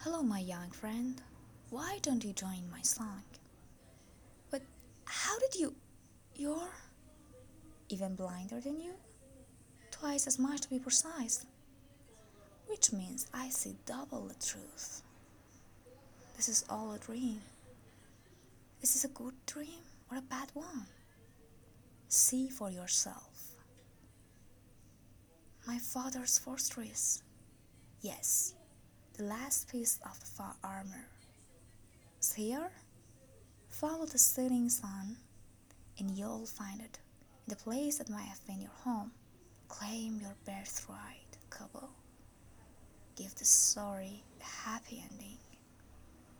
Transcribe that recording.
Hello, my young friend. Why don't you join my song? But how did you? You're even blinder than you? Twice as much to be precise. Which means I see double the truth. This is all a dream. Is this a good dream or a bad one? See for yourself. My father's fortress. Yes, the last piece of the far armor. Is here? Follow the setting sun, and you'll find it in the place that might have been your home. Claim your birthright, Kobo. Give the story a happy ending.